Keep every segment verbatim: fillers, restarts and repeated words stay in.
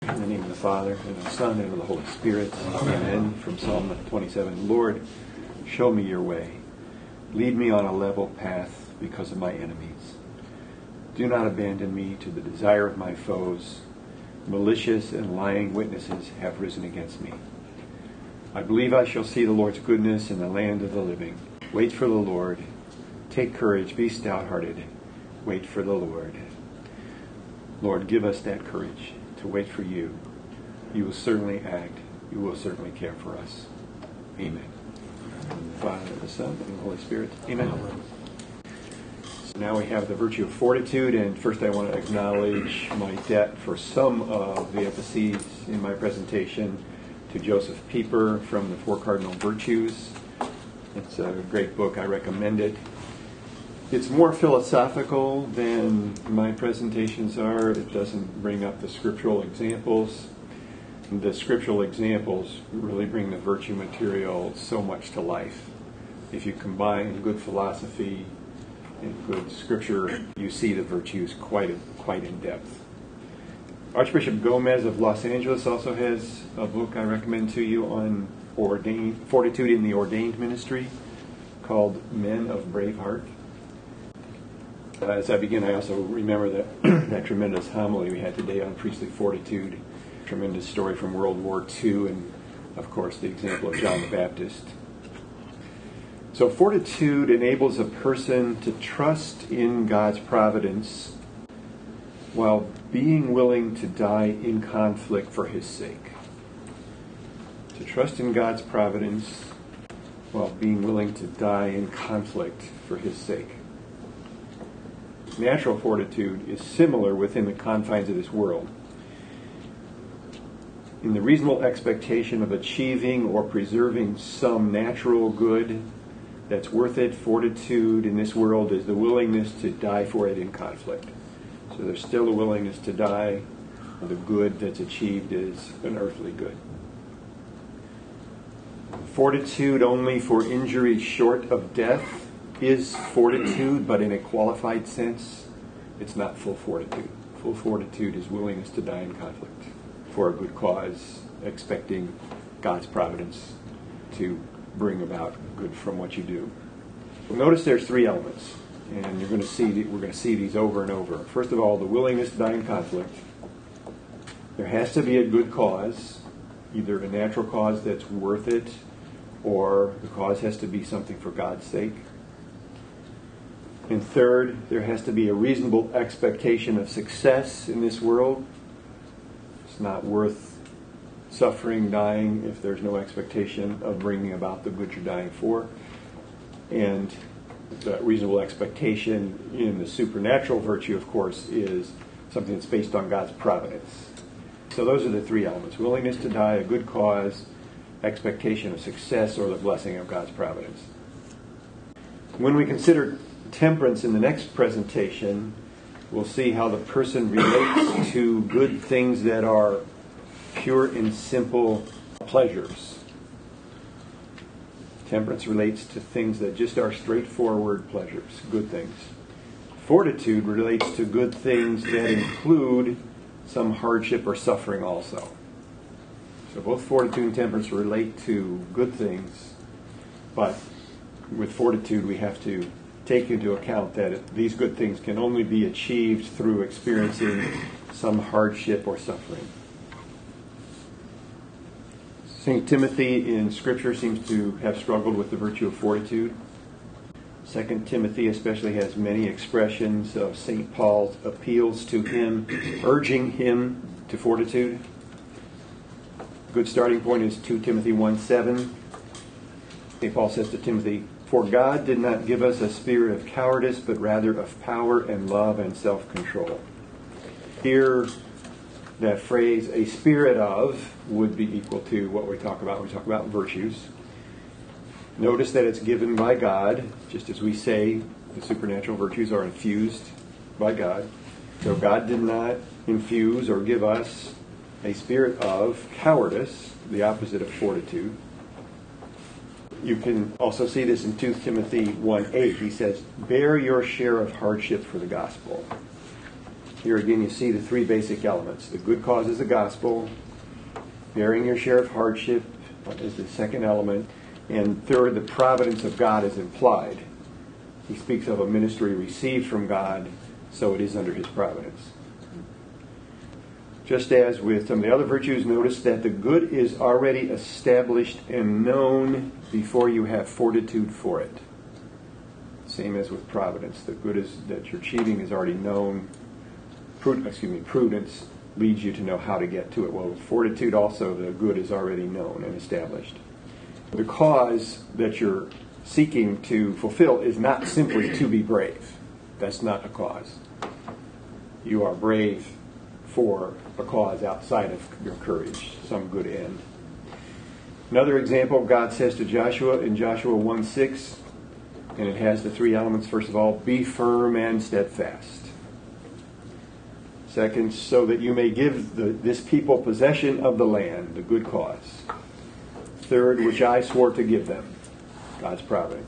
In the name of the Father, and of the Son, and of the Holy Spirit. Amen. From Psalm twenty-seven. Lord, show me your way. Lead me on a level path because of my enemies. Do not abandon me to the desire of my foes. Malicious and lying witnesses have risen against me. I believe I shall see the Lord's goodness in the land of the living. Wait for the Lord. Take courage. Be stout-hearted. Wait for the Lord. Lord, give us that courage to wait for you. You will certainly act. You will certainly care for us. Amen. In the Father, the Son, and the Holy Spirit. Amen. So now we have the virtue of fortitude, and first I want to acknowledge my debt for some of the emphases in my presentation to Joseph Pieper from the Four Cardinal Virtues. It's a great book. I recommend it. It's more philosophical than my presentations are. It doesn't bring up the scriptural examples. The scriptural examples really bring the virtue material so much to life. If you combine good philosophy and good scripture, you see the virtues quite quite in depth. Archbishop Gomez of Los Angeles also has a book I recommend to you on ordained, fortitude in the ordained ministry called Men of Brave Heart. As I begin, I also remember that, that tremendous homily we had today on priestly fortitude, tremendous story from World War Two, and of course the example of John the Baptist. So fortitude enables a person to trust in God's providence while being willing to die in conflict for his sake. To trust in God's providence while being willing to die in conflict for his sake. Natural fortitude is similar within the confines of this world. In the reasonable expectation of achieving or preserving some natural good that's worth it, fortitude in this world is the willingness to die for it in conflict. So there's still a willingness to die. The good that's achieved is an earthly good. Fortitude only for injuries short of death is fortitude, but in a qualified sense, it's not full fortitude. Full fortitude is willingness to die in conflict for a good cause, expecting God's providence to bring about good from what you do. Well, notice there's three elements, and you're going to see we're going to see these over and over. First of all, the willingness to die in conflict. There has to be a good cause, either a natural cause that's worth it, or the cause has to be something for God's sake. And third, there has to be a reasonable expectation of success in this world. It's not worth suffering, dying, if there's no expectation of bringing about the good you're dying for. And the reasonable expectation in the supernatural virtue, of course, is something that's based on God's providence. So those are the three elements. Willingness to die, a good cause, expectation of success, or the blessing of God's providence. When we consider temperance in the next presentation, we'll see how the person relates to good things that are pure and simple pleasures. Temperance relates to things that just are straightforward pleasures, good things. Fortitude relates to good things that include some hardship or suffering also. So both fortitude and temperance relate to good things, but with fortitude we have to take into account that these good things can only be achieved through experiencing some hardship or suffering. Saint Timothy in Scripture seems to have struggled with the virtue of fortitude. Second Timothy especially has many expressions of Saint Paul's appeals to him, urging him to fortitude. A good starting point is two Timothy one seven. Saint Paul says to Timothy, "For God did not give us a spirit of cowardice, but rather of power and love and self-control." Here, that phrase, "a spirit of," would be equal to what we talk about when we talk about virtues. Notice that it's given by God, just as we say the supernatural virtues are infused by God. So God did not infuse or give us a spirit of cowardice, the opposite of fortitude. You can also see this in two Timothy one eight. He says, "Bear your share of hardship for the gospel." Here again you see the three basic elements. The good cause is the gospel. Bearing your share of hardship is the second element. And third, the providence of God is implied. He speaks of a ministry received from God, so it is under his providence. Just as with some of the other virtues, notice that the good is already established and known before you have fortitude for it. Same as with providence. The good is that you're achieving is already known. Prud- excuse me, prudence leads you to know how to get to it. Well, with fortitude also, the good is already known and established. The cause that you're seeking to fulfill is not simply to be brave. That's not a cause. You are brave for a cause outside of your courage, some good end. Another example, God says to Joshua in Joshua one six, and it has the three elements. First of all, be firm and steadfast. Second, so that you may give the, this people possession of the land, the good cause. Third, which I swore to give them, God's providence.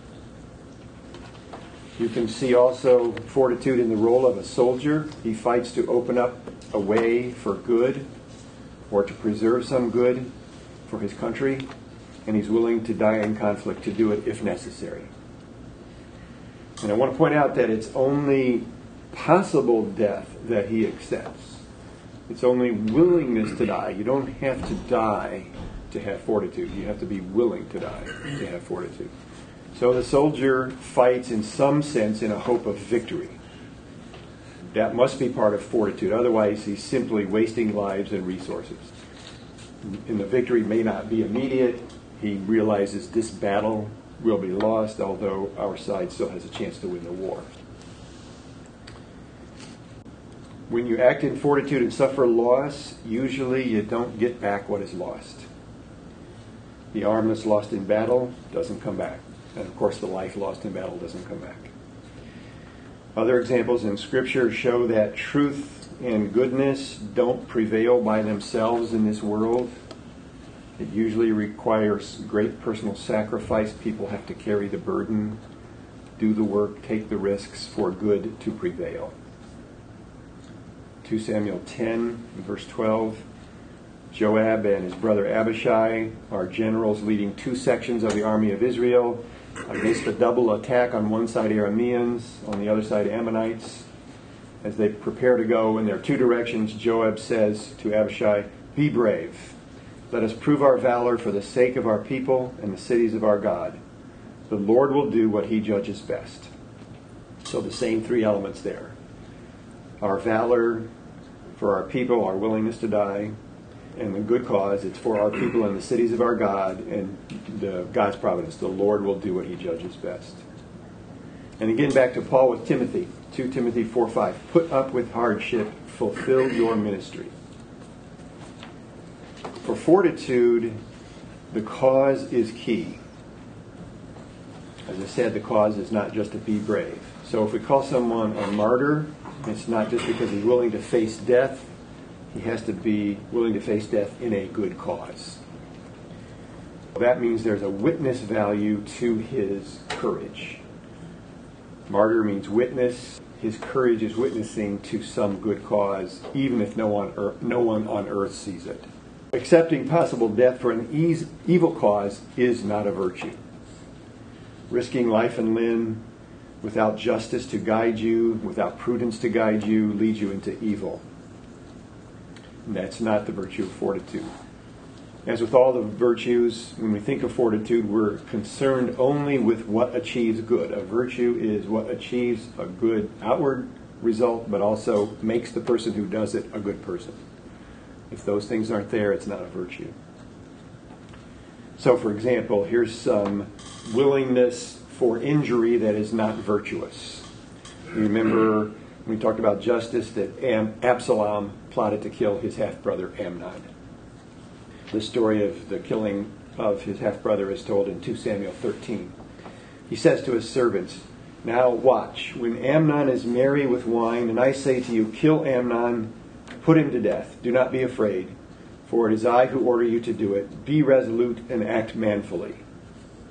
You can see also fortitude in the role of a soldier. He fights to open up a way for good or to preserve some good for his country, and he's willing to die in conflict to do it if necessary. And I want to point out that it's only possible death that he accepts. It's only willingness to die. You don't have to die to have fortitude. You have to be willing to die to have fortitude. So the soldier fights in some sense in a hope of victory. That must be part of fortitude. Otherwise, he's simply wasting lives and resources. And the victory may not be immediate. He realizes this battle will be lost, although our side still has a chance to win the war. When you act in fortitude and suffer loss, usually you don't get back what is lost. The arm that's lost in battle doesn't come back. And of course, the life lost in battle doesn't come back. Other examples in Scripture show that truth and goodness don't prevail by themselves in this world. It usually requires great personal sacrifice. People have to carry the burden, do the work, take the risks for good to prevail. Second Samuel ten, verse twelve. Joab and his brother Abishai are generals leading two sections of the army of Israel against a double attack, on one side Arameans, on the other side Ammonites. As they prepare to go in their two directions, Joab says to Abishai, be brave. Let us prove our valor for the sake of our people and the cities of our God. The Lord will do what he judges best. So the same three elements there. Our valor for our people, our willingness to die, and the good cause, it's for our people and the cities of our God, and the God's providence. The Lord will do what he judges best. And again, back to Paul with Timothy, Second Timothy four five. Put up with hardship, fulfill your ministry. For fortitude, the cause is key. As I said, the cause is not just to be brave. So if we call someone a martyr, it's not just because he's willing to face death. He has to be willing to face death in a good cause. That means there's a witness value to his courage. Martyr means witness. His courage is witnessing to some good cause, even if no one, er, no one on earth sees it. Accepting possible death for an ease, evil cause is not a virtue. Risking life and limb without justice to guide you, without prudence to guide you, leads you into evil. And that's not the virtue of fortitude. As with all the virtues, when we think of fortitude, we're concerned only with what achieves good. A virtue is what achieves a good outward result, but also makes the person who does it a good person. If those things aren't there, it's not a virtue. So, for example, here's some willingness for injury that is not virtuous. You remember we talked about justice, that Am- Absalom plotted to kill his half-brother Amnon. The story of the killing of his half-brother is told in Second Samuel thirteen. He says to his servants, now watch, when Amnon is merry with wine, and I say to you, kill Amnon, put him to death. Do not be afraid, for it is I who order you to do it. Be resolute and act manfully.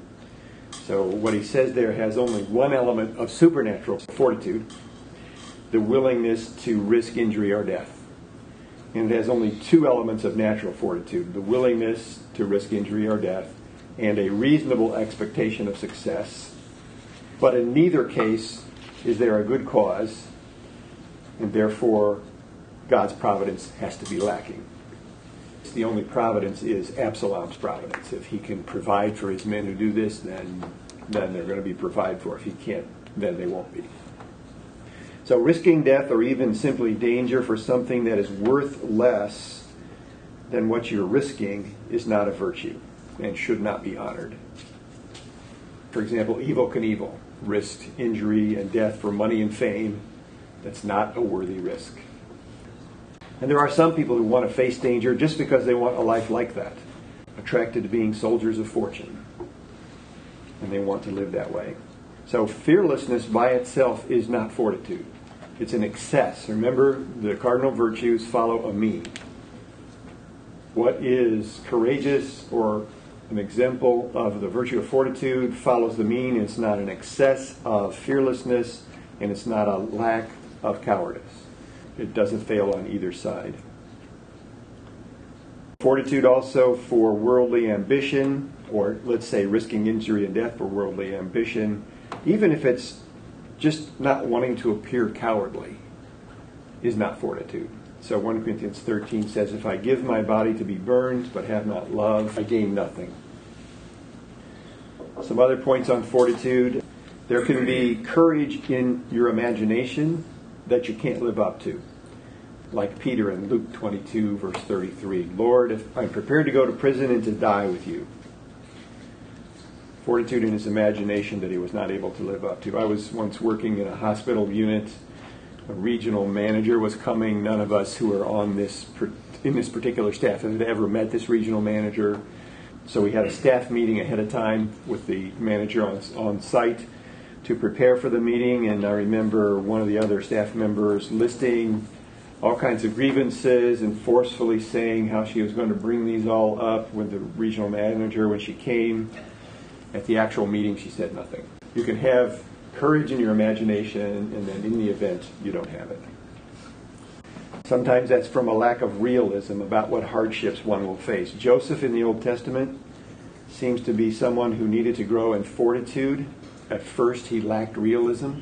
So what he says there has only one element of supernatural fortitude. the willingness to risk injury or death. And it has only two elements of natural fortitude: the willingness to risk injury or death and a reasonable expectation of success. But in neither case is there a good cause, and therefore God's providence has to be lacking. The only providence is Absalom's providence. If he can provide for his men who do this, then, then they're going to be provided for. If he can't, then they won't be. So risking death or even simply danger for something that is worth less than what you're risking is not a virtue and should not be honored. For example, Evel Knievel risked injury and death for money and fame. That's not a worthy risk. And there are some people who want to face danger just because they want a life like that, attracted to being soldiers of fortune, and they want to live that way. So fearlessness by itself is not fortitude. It's an excess. Remember, the cardinal virtues follow a mean. What is courageous or an example of the virtue of fortitude follows the mean. It's not an excess of fearlessness, and it's not a lack of cowardice. It doesn't fail on either side. Fortitude also for worldly ambition, or let's say risking injury and death for worldly ambition, even if it's just not wanting to appear cowardly, is not fortitude. So First Corinthians thirteen says, if I give my body to be burned but have not love, I gain nothing. Some other points on fortitude. There can be courage in your imagination that you can't live up to. Like Peter in Luke twenty-two, verse thirty-three. Lord, if I'm prepared to go to prison and to die with you. Fortitude in his imagination that he was not able to live up to. I was once working in a hospital unit. A regional manager was coming. None of us who are on this in this particular staff had ever met this regional manager. So we had a staff meeting ahead of time with the manager on, on site to prepare for the meeting. And I remember one of the other staff members listing all kinds of grievances and forcefully saying how she was going to bring these all up with the regional manager. When she came at the actual meeting, she said nothing. You can have courage in your imagination, and then in the event, you don't have it. Sometimes that's from a lack of realism about what hardships one will face. Joseph in the Old Testament seems to be someone who needed to grow in fortitude. At first, he lacked realism.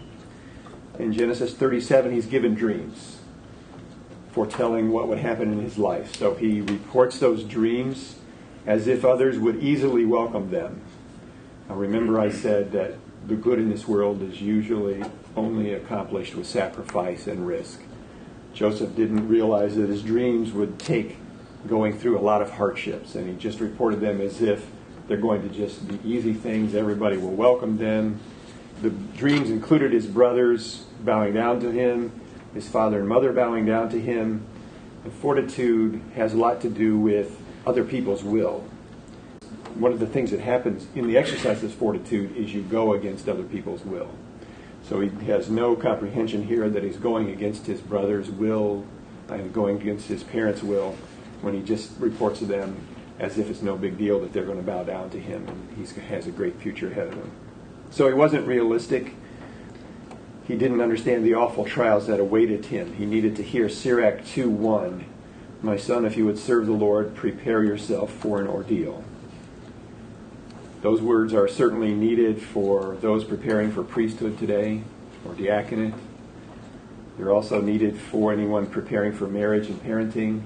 In Genesis thirty-seven, he's given dreams foretelling what would happen in his life. So he reports those dreams as if others would easily welcome them. Now remember, I said that the good in this world is usually only accomplished with sacrifice and risk. Joseph didn't realize that his dreams would take going through a lot of hardships, and he just reported them as if they're going to just be easy things. Everybody will welcome them. The dreams included his brothers bowing down to him, his father and mother bowing down to him. And fortitude has a lot to do with other people's will. One of the things that happens in the exercise of fortitude is you go against other people's will. So he has no comprehension here that he's going against his brother's will and going against his parents' will when he just reports to them as if it's no big deal that they're going to bow down to him and he has a great future ahead of him. So he wasn't realistic. He didn't understand the awful trials that awaited him. He needed to hear Sirach two one. My son, if you would serve the Lord, prepare yourself for an ordeal. Those words are certainly needed for those preparing for priesthood today or diaconate. They're also needed for anyone preparing for marriage and parenting.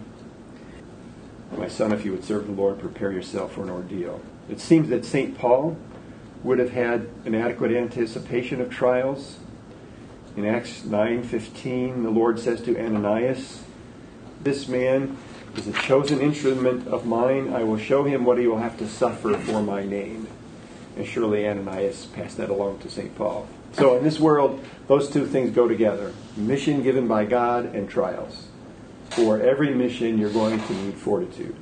My son, if you would serve the Lord, prepare yourself for an ordeal. It seems that Saint Paul would have had an adequate anticipation of trials. In Acts nine fifteen, the Lord says to Ananias, this man is a chosen instrument of mine. I will show him what he will have to suffer for my name. And surely Ananias passed that along to Saint Paul. So in this world, those two things go together. Mission given by God and trials. For every mission, you're going to need fortitude.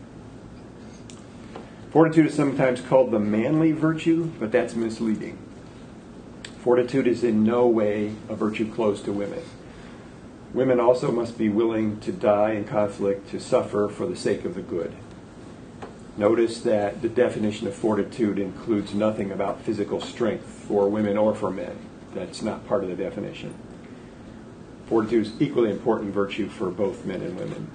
Fortitude is sometimes called the manly virtue, but that's misleading. Fortitude is in no way a virtue closed to women. Women also must be willing to die in conflict, to suffer for the sake of the good. Notice that the definition of fortitude includes nothing about physical strength for women or for men. That's not part of the definition. Fortitude is equally important virtue for both men and women.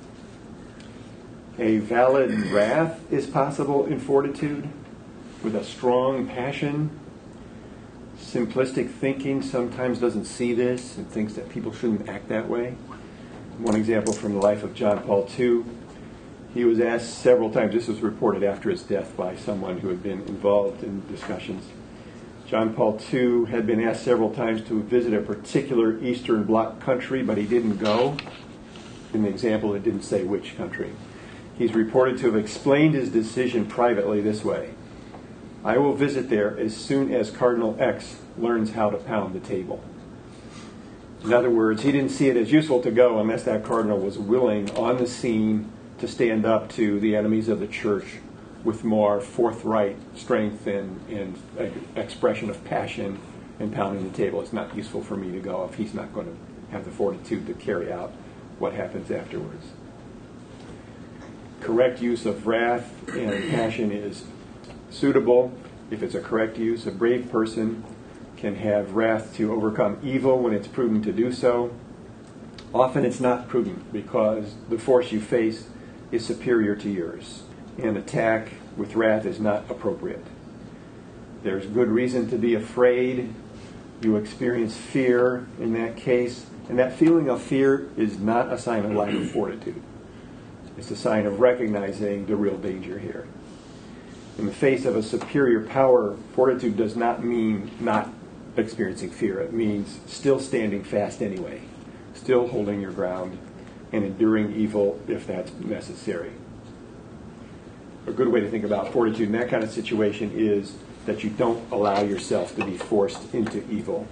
A valid wrath is possible in fortitude with a strong passion. Simplistic thinking sometimes doesn't see this and thinks that people shouldn't act that way. One example from the life of John Paul the Second. He was asked several times, this was reported after his death by someone who had been involved in discussions. John Paul the Second had been asked several times to visit a particular Eastern Bloc country, but he didn't go. In the example, it didn't say which country. He's reported to have explained his decision privately this way: I will visit there as soon as Cardinal X learns how to pound the table. In other words, he didn't see it as useful to go unless that cardinal was willing on the scene to stand up to the enemies of the church with more forthright strength and, and expression of passion and pounding the table. It's not useful for me to go if he's not going to have the fortitude to carry out what happens afterwards. Correct use of wrath and passion is suitable if it's a correct use. A brave person can have wrath to overcome evil when it's prudent to do so. Often it's not prudent because the force you face is superior to yours. An attack with wrath is not appropriate. There's good reason to be afraid. You experience fear in that case, and that feeling of fear is not a sign of lack of fortitude. It's a sign of recognizing the real danger here. In the face of a superior power, fortitude does not mean not experiencing fear. It means still standing fast anyway, still holding your ground, and enduring evil if that's necessary. A good way to think about fortitude in that kind of situation is that you don't allow yourself to be forced into evil.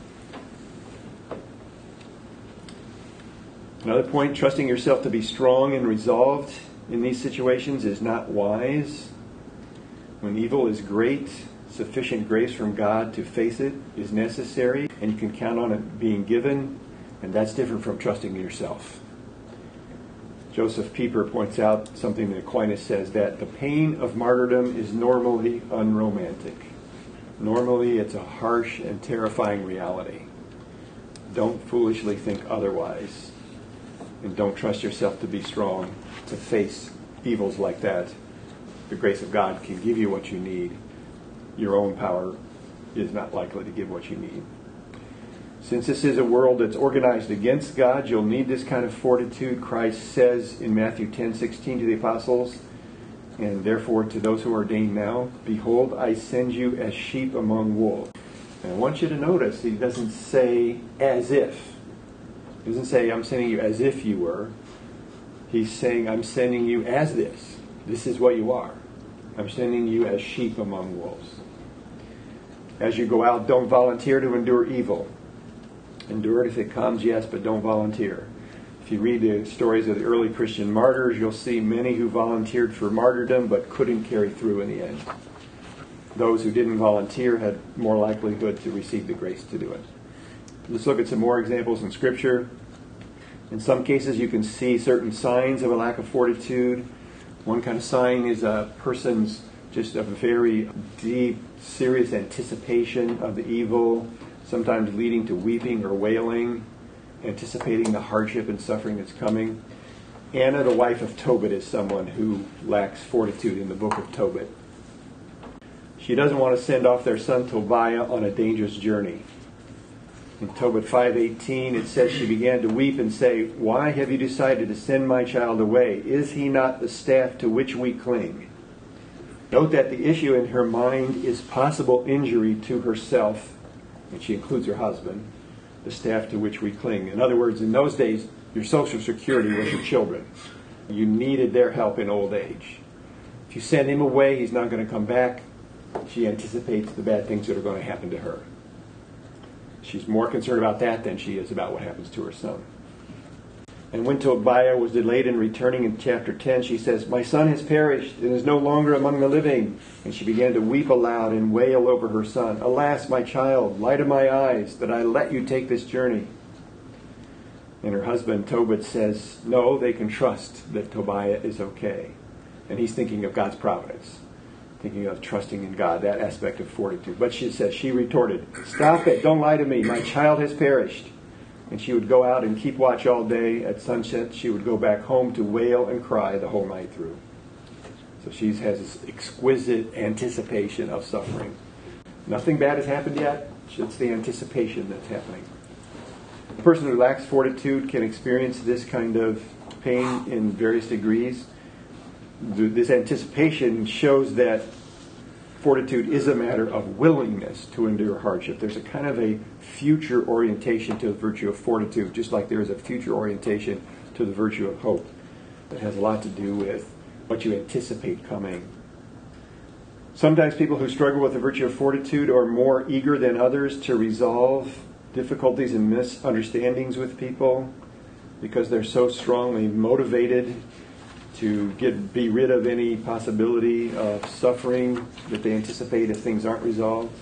Another point, trusting yourself to be strong and resolved in these situations is not wise. When evil is great, sufficient grace from God to face it is necessary, and you can count on it being given, and that's different from trusting yourself. Joseph Pieper points out something that Aquinas says, that the pain of martyrdom is normally unromantic. Normally it's a harsh and terrifying reality. Don't foolishly think otherwise, and don't trust yourself to be strong to face evils like that. The grace of God can give you what you need. Your own power is not likely to give what you need. Since this is a world that's organized against God, you'll need this kind of fortitude. Christ says in Matthew ten sixteen to the apostles, and therefore to those who are ordained now, behold, I send you as sheep among wolves. And I want you to notice he doesn't say as if. He doesn't say I'm sending you as if you were. He's saying I'm sending you as this. This is what you are. I'm sending you as sheep among wolves. As you go out, don't volunteer to endure evil. Endure it if it comes, yes, but don't volunteer. If you read the stories of the early Christian martyrs, you'll see many who volunteered for martyrdom but couldn't carry through in the end. Those who didn't volunteer had more likelihood to receive the grace to do it. Let's look at some more examples in Scripture. In some cases, you can see certain signs of a lack of fortitude. One kind of sign is a person's just a very deep, serious anticipation of the evil, sometimes leading to weeping or wailing, anticipating the hardship and suffering that's coming. Anna, the wife of Tobit, is someone who lacks fortitude in the book of Tobit. She doesn't want to send off their son Tobiah on a dangerous journey. In Tobit five eighteen, it says she began to weep and say, "Why have you decided to send my child away? Is he not the staff to which we cling?" Note that the issue in her mind is possible injury to herself, and she includes her husband, the staff to which we cling. In other words, in those days, your social security was your children. You needed their help in old age. If you send him away, he's not going to come back. She anticipates the bad things that are going to happen to her. She's more concerned about that than she is about what happens to her son. And when Tobiah was delayed in returning in chapter ten, she says, "My son has perished and is no longer among the living." And she began to weep aloud and wail over her son. "Alas, my child, light of my eyes, that I let you take this journey." And her husband, Tobit, says, no, they can trust that Tobiah is okay. And he's thinking of God's providence, thinking of trusting in God, that aspect of fortitude. But she says, she retorted, "Stop it, don't lie to me. My child has perished." And she would go out and keep watch all day. At sunset, she would go back home to wail and cry the whole night through. So she has this exquisite anticipation of suffering. Nothing bad has happened yet. It's the anticipation that's happening. A person who lacks fortitude can experience this kind of pain in various degrees. This anticipation shows that fortitude is a matter of willingness to endure hardship. There's a kind of a future orientation to the virtue of fortitude, just like there is a future orientation to the virtue of hope that has a lot to do with what you anticipate coming. Sometimes people who struggle with the virtue of fortitude are more eager than others to resolve difficulties and misunderstandings with people because they're so strongly motivated to get be rid of any possibility of suffering that they anticipate if things aren't resolved.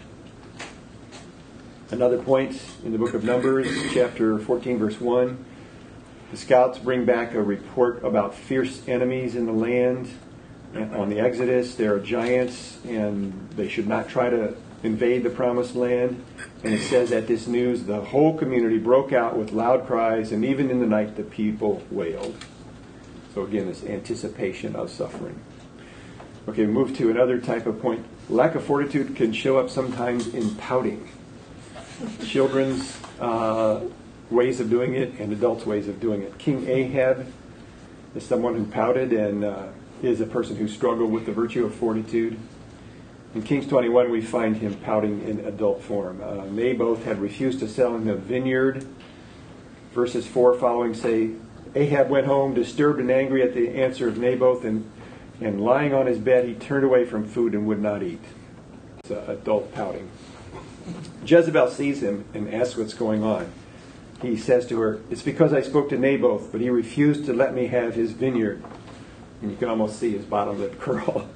Another point in the book of Numbers, chapter fourteen, verse one, the scouts bring back a report about fierce enemies in the land. On the Exodus, there are giants, and they should not try to invade the promised land. And it says at this news, the whole community broke out with loud cries, and even in the night the people wailed. So again, this anticipation of suffering. Okay, move to another type of point. Lack of fortitude can show up sometimes in pouting. Children's uh, ways of doing it and adults' ways of doing it. King Ahab is someone who pouted and uh, is a person who struggled with the virtue of fortitude. In Kings twenty-one, we find him pouting in adult form. Uh, Naboth had refused to sell him a vineyard. Verses four following say, Ahab went home, disturbed and angry at the answer of Naboth, and, and lying on his bed, he turned away from food and would not eat. It's uh, adult pouting. Jezebel sees him and asks what's going on. He says to her, it's because I spoke to Naboth, but he refused to let me have his vineyard. And you can almost see his bottom lip curl.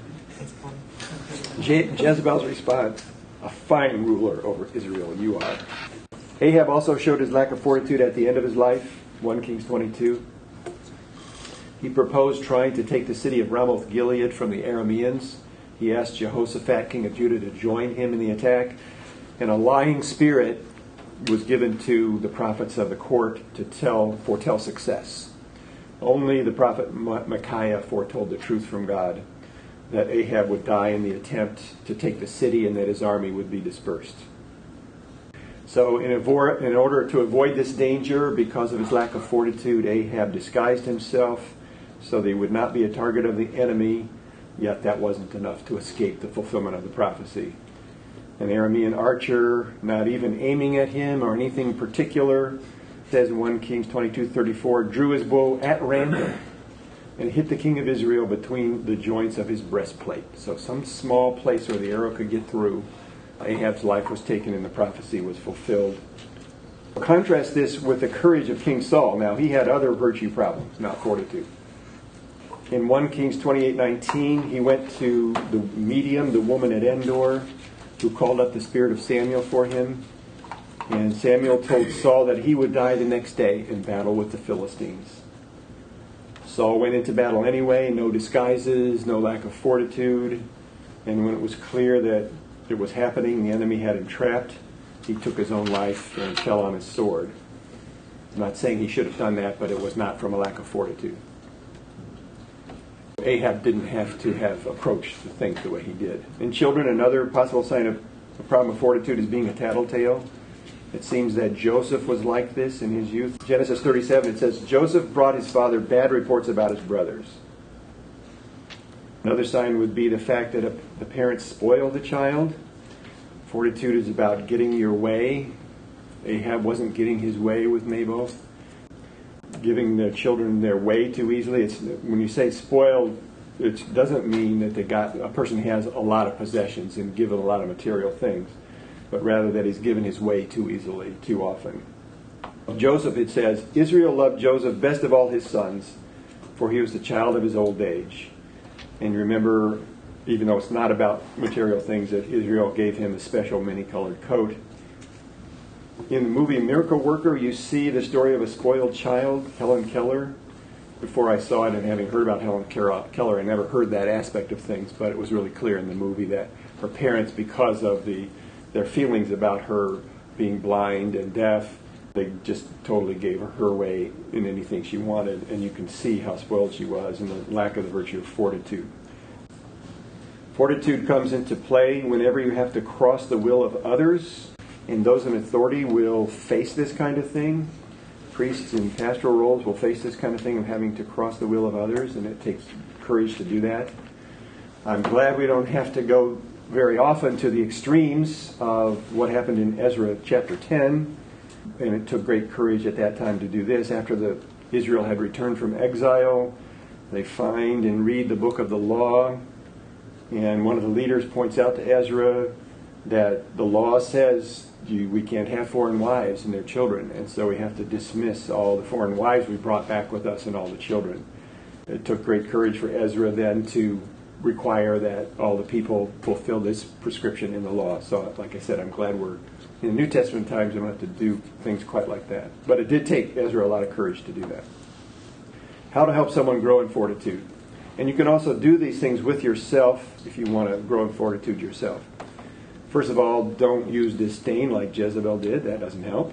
Je- Jezebel's response, a fine ruler over Israel you are. Ahab also showed his lack of fortitude at the end of his life. First Kings twenty-two. He proposed trying to take the city of Ramoth Gilead from the Arameans. He asked Jehoshaphat, king of Judah, to join him in the attack. And a lying spirit was given to the prophets of the court to tell foretell success. Only the prophet Micaiah foretold the truth from God, that Ahab would die in the attempt to take the city and that his army would be dispersed. So in, avo- in order to avoid this danger, because of his lack of fortitude, Ahab disguised himself so that he would not be a target of the enemy, yet that wasn't enough to escape the fulfillment of the prophecy. An Aramean archer, not even aiming at him or anything particular, says in First Kings twenty-two thirty-four, drew his bow at random and hit the king of Israel between the joints of his breastplate. So some small place where the arrow could get through. Ahab's life was taken and the prophecy was fulfilled. Contrast this with the courage of King Saul. Now, he had other virtue problems, not fortitude. In First Kings twenty-eight nineteen, he went to the medium, the woman at Endor, who called up the spirit of Samuel for him. And Samuel told Saul that he would die the next day in battle with the Philistines. Saul went into battle anyway, no disguises, no lack of fortitude. And when it was clear that it was happening, the enemy had him trapped, he took his own life and fell on his sword. I'm not saying he should have done that, but it was not from a lack of fortitude. Ahab didn't have to have approached the things the way he did. In children, another possible sign of a problem of fortitude is being a tattletale. It seems that Joseph was like this in his youth. Genesis thirty-seven, it says, Joseph brought his father bad reports about his brothers. Another sign would be the fact that a, the parents spoiled the child. Fortitude is about getting your way. Ahab wasn't getting his way with Naboth. Giving the children their way too easily. It's, when you say spoiled, it doesn't mean that they got a person has a lot of possessions and given a lot of material things, but rather that he's given his way too easily, too often. Of Joseph, it says, Israel loved Joseph best of all his sons, for he was the child of his old age. And remember, even though it's not about material things, that Israel gave him a special many-colored coat. In the movie Miracle Worker, you see the story of a spoiled child, Helen Keller. Before I saw it and having heard about Helen Keller, I never heard that aspect of things, but it was really clear in the movie that her parents, because of the their feelings about her being blind and deaf, They just totally gave her her way in anything she wanted, and you can see how spoiled she was and the lack of the virtue of fortitude. Fortitude comes into play whenever you have to cross the will of others, and those in authority will face this kind of thing. Priests in pastoral roles will face this kind of thing of having to cross the will of others, and it takes courage to do that. I'm glad we don't have to go very often to the extremes of what happened in Ezra chapter ten, and it took great courage at that time to do this. After the Israel had returned from exile, they find and read the book of the law, and one of the leaders points out to Ezra that the law says you, we can't have foreign wives and their children, and so we have to dismiss all the foreign wives we brought back with us and all the children. It took great courage for Ezra then to require that all the people fulfill this prescription in the law. So, like I said, I'm glad we're in the New Testament times. We don't have to do things quite like that. But it did take Ezra a lot of courage to do that. How to help someone grow in fortitude. And you can also do these things with yourself if you want to grow in fortitude yourself. First of all, don't use disdain like Jezebel did. That doesn't help.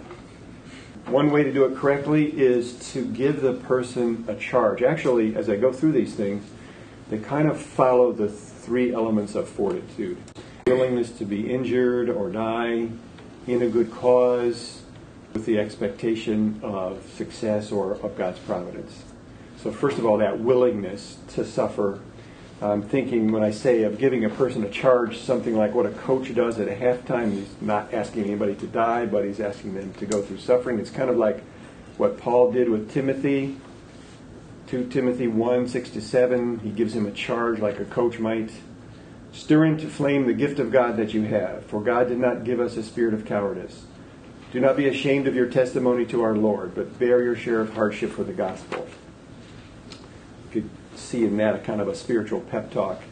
One way to do it correctly is to give the person a charge. Actually, as I go through these things, they kind of follow the three elements of fortitude. Willingness to be injured or die in a good cause with the expectation of success or of God's providence. So first of all, that willingness to suffer. I'm thinking when I say of giving a person a charge, something like what a coach does at a halftime. He's not asking anybody to die, but he's asking them to go through suffering. It's kind of like what Paul did with Timothy. Second Timothy one, six to seven, he gives him a charge like a coach might. Stir into flame the gift of God that you have, for God did not give us a spirit of cowardice. Do not be ashamed of your testimony to our Lord, but bear your share of hardship for the gospel. You could see in that a kind of a spiritual pep talk.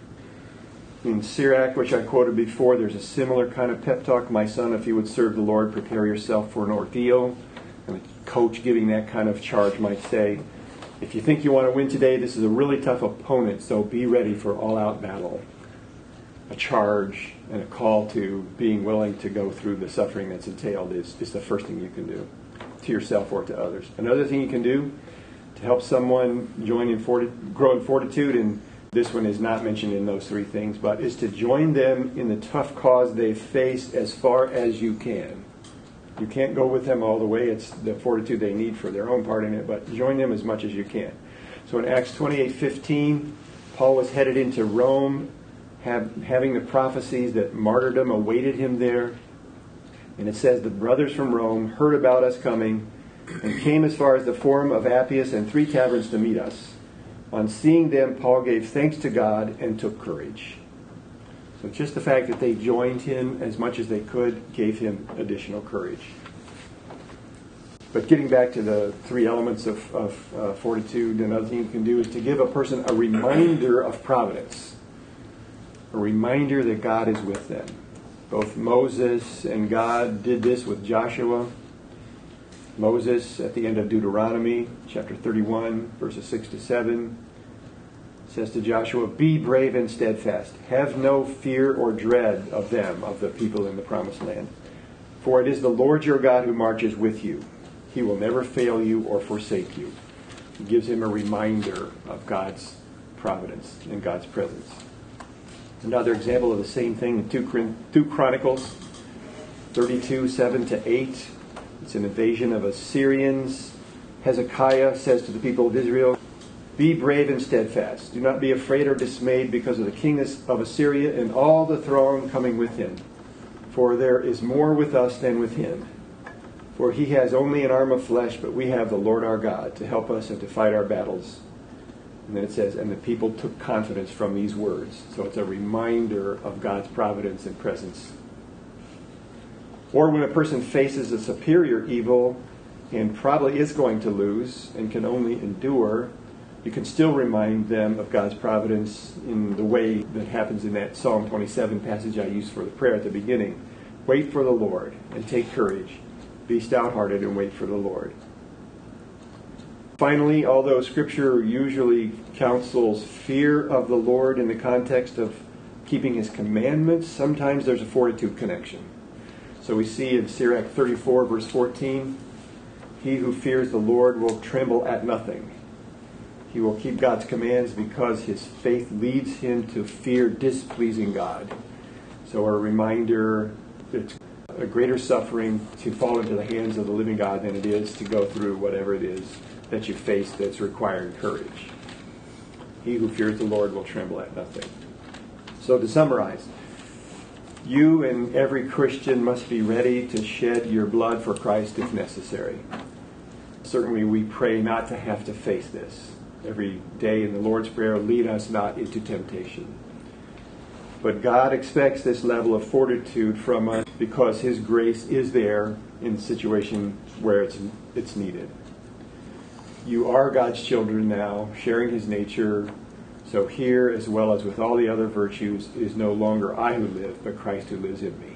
In Sirach, which I quoted before, there's a similar kind of pep talk. My son, if you would serve the Lord, prepare yourself for an ordeal. And a coach giving that kind of charge might say, if you think you want to win today, this is a really tough opponent, so be ready for all-out battle. A charge and a call to being willing to go through the suffering that's entailed is, is the first thing you can do to yourself or to others. Another thing you can do to help someone join in forti- grow in fortitude, and this one is not mentioned in those three things, but is to join them in the tough cause they face as far as you can. You can't go with them all the way. It's the fortitude they need for their own part in it, but join them as much as you can. So in Acts twenty-eight fifteen, Paul was headed into Rome, have, having the prophecies that martyrdom awaited him there. And it says, the brothers from Rome heard about us coming and came as far as the Forum of Appius and three taverns to meet us. On seeing them, Paul gave thanks to God and took courage. So just the fact that they joined him as much as they could gave him additional courage. But getting back to the three elements of, of uh, fortitude, another thing you can do is to give a person a reminder of providence. A reminder that God is with them. Both Moses and God did this with Joshua. Moses, at the end of Deuteronomy, chapter thirty-one, verses six to seven, says to Joshua, be brave and steadfast. Have no fear or dread of them, of the people in the promised land. For it is the Lord your God who marches with you. He will never fail you or forsake you. He gives him a reminder of God's providence and God's presence. Another example of the same thing in two Chronicles thirty-two, seven to eight. It's an invasion of Assyrians. Hezekiah says to the people of Israel, be brave and steadfast. Do not be afraid or dismayed because of the king of Assyria and all the throng coming with him. For there is more with us than with him. For he has only an arm of flesh, but we have the Lord our God to help us and to fight our battles. And then it says, and the people took confidence from these words. So it's a reminder of God's providence and presence. Or when a person faces a superior evil and probably is going to lose and can only endure, you can still remind them of God's providence in the way that happens in that Psalm twenty-seven passage I used for the prayer at the beginning. Wait for the Lord and take courage. Be stout-hearted and wait for the Lord. Finally, although Scripture usually counsels fear of the Lord in the context of keeping His commandments, sometimes there's a fortitude connection. So we see in Sirach thirty-four, verse fourteen, he who fears the Lord will tremble at nothing. He will keep God's commands because his faith leads him to fear displeasing God. So a reminder that it's a greater suffering to fall into the hands of the living God than it is to go through whatever it is that you face that's requiring courage. He who fears the Lord will tremble at nothing. So to summarize, you and every Christian must be ready to shed your blood for Christ if necessary. Certainly we pray not to have to face this. Every day in the Lord's Prayer, lead us not into temptation. But God expects this level of fortitude from us because his grace is there in the situation where it's, it's needed. You are God's children now, sharing his nature. So here, as well as with all the other virtues, it is no longer I who live, but Christ who lives in me.